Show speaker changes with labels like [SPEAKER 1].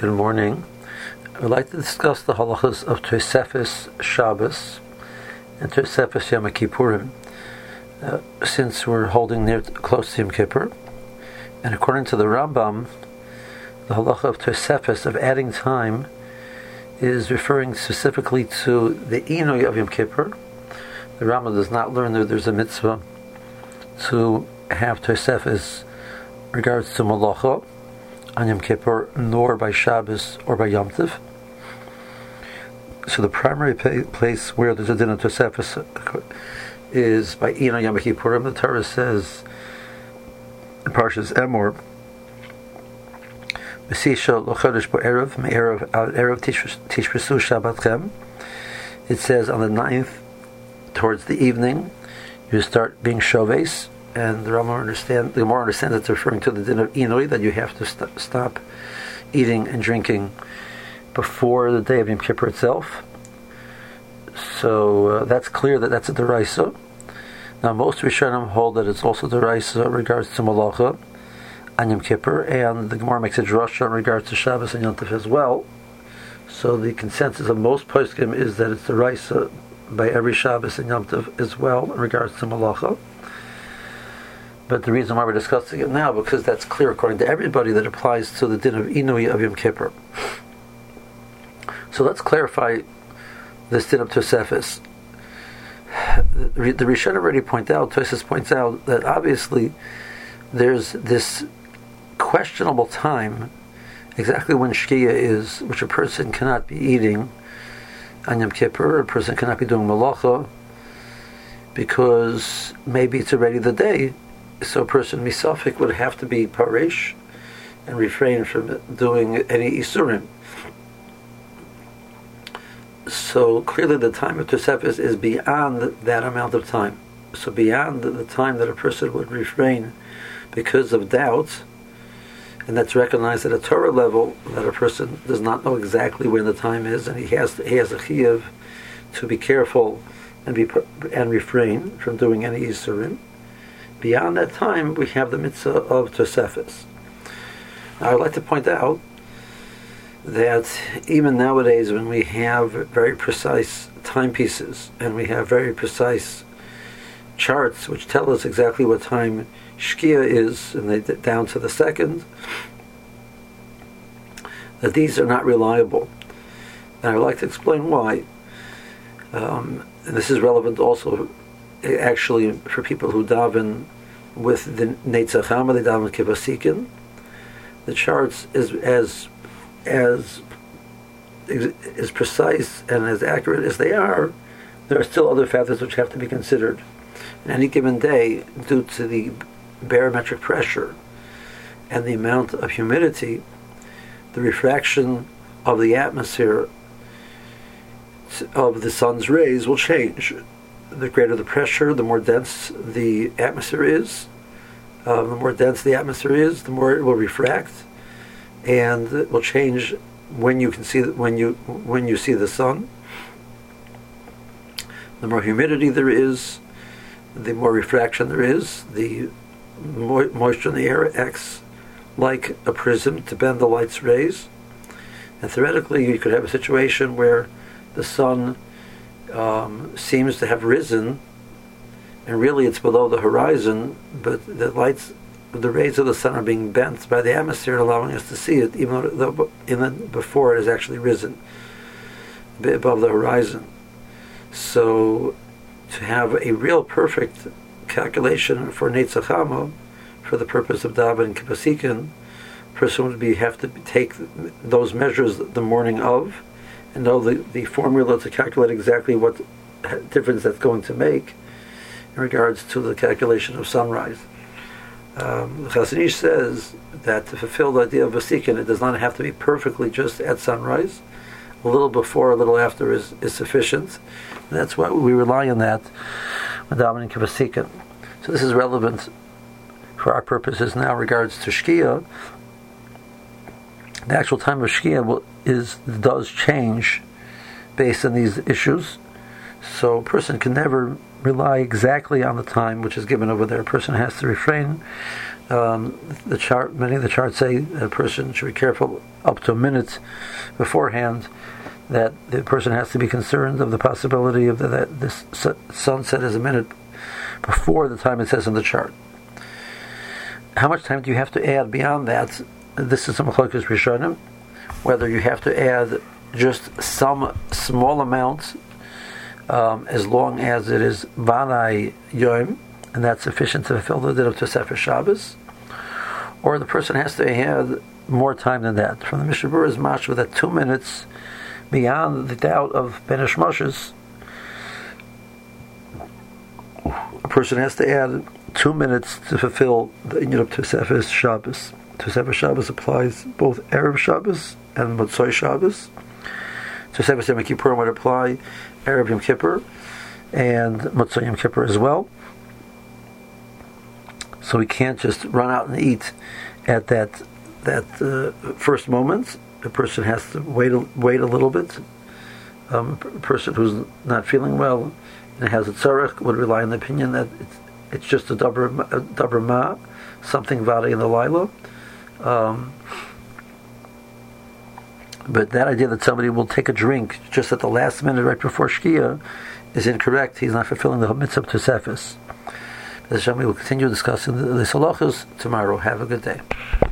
[SPEAKER 1] Good morning. I would like to discuss the halachas of Tosefes Shabbos and Tosefes Yom Kippurim, since we're holding close to Yom Kippur. And according to the Rambam, the halacha of Tosefes, of adding time, is referring specifically to the Inui of Yom Kippur. The Rambam does not learn that there's a mitzvah to have Tosefes regards to Malacha on Yom Kippur, nor by Shabbos or by Yom Tov. So the primary place where there's a din of Tosefes is by Ino Yom Kippurim. The Torah says in Parshas Emor, V'sisha l'chodesh bo'erev me'erev ad erev tishpresu Shabbatchem. It says on the 9th, towards the evening, you start being shoves. And the Gemara understands it's referring to the din of Inui, that you have to stop eating and drinking before the day of Yom Kippur itself. So that's clear that that's a deraisa. Now most Rishonim hold that it's also deraisa in regards to Malacha on Yom Kippur, and the Gemara makes a drasha in regards to Shabbos and Yom Tov as well. So the consensus of most poskim is that it's deraisa by every Shabbos and Yom Tov as well in regards to Malacha. But the reason why we're discussing it now, because that's clear according to everybody that applies to the din of Inui of Yom Kippur. So let's clarify this din of Tosefes. The Rishon already pointed out, Tosefes points out, that obviously there's this questionable time, exactly when Shkia is, which a person cannot be eating on Yom Kippur, a person cannot be doing Malacha, because maybe it's already the day. So a person misafik would have to be paresh and refrain from doing any isurim. So clearly the time of Tosefes is beyond that amount of time. So beyond the time that a person would refrain because of doubt, and that's recognized at a Torah level, that a person does not know exactly when the time is, and he has a chiyuv to be careful and refrain from doing any isurim. Beyond that time, we have the mitzvah of Tosefes. Now, I would like to point out that even nowadays, when we have very precise timepieces and we have very precise charts which tell us exactly what time Shkia is, and they down to the second, that these are not reliable. And I would like to explain why. And this is relevant also, actually, for people who daven with the Netzach Hama, they daven with Kibbutz Sikin. The charts is as precise and as accurate as they are, there are still other factors which have to be considered. On any given day, due to the barometric pressure and the amount of humidity, the refraction of the atmosphere of the sun's rays will change. The greater the pressure, the more dense the atmosphere is. The more dense the atmosphere is, the more it will refract, and it will change when you can see when you see the sun. The more humidity there is, the more refraction there is. The moisture in the air acts like a prism to bend the light's rays, and theoretically, you could have a situation where the sun seems to have risen, and really it's below the horizon, but the rays of the sun are being bent by the atmosphere, allowing us to see it, even though before it has actually risen a bit above the horizon. So to have a real perfect calculation for Netzach Hama, for the purpose of daven and Kibbutz Sikin, a person would have to take those measures the morning of, and know the formula to calculate exactly what difference that's going to make in regards to the calculation of sunrise. The Chazon Ish says that to fulfill the idea of Vasikin, it does not have to be perfectly just at sunrise. A little before, a little after is sufficient. And that's why we rely on that with davening Vasikin. So this is relevant for our purposes now in regards to Shkia. The actual time of Shkia does change based on these issues. So a person can never rely exactly on the time which is given over there. A person has to refrain. Many of the charts say a person should be careful up to a minute beforehand, that the person has to be concerned of the possibility of that this sunset is a minute before the time it says in the chart. How much time do you have to add beyond that? This is a machlokes rishonim, whether you have to add just some small amount, as long as it is vanai yom, and that's sufficient to fulfill the din of Tosefes Shabbos, or the person has to add more time than that. From the Mishnah Berurah is mashma that 2 minutes beyond the doubt of Ben Ishmoshes, a person has to add 2 minutes to fulfill the inyan of Tosefes Shabbos. Tosefes Shabbos applies both Erev Shabbos and Motzoi Shabbos. Tosefes Yom Kippur would apply Erev Yom Kippur and Motzoi Yom Kippur as well. So we can't just run out and eat at that first moment. The person has to wait a little bit. A person who's not feeling well and has a tzarech would rely on the opinion that it's just a davar ma, something vada in the laila. But that idea that somebody will take a drink just at the last minute right before Shkia is incorrect. He's not fulfilling the mitzvah of Tosefes. We will continue discussing the halachos tomorrow. Have a good day.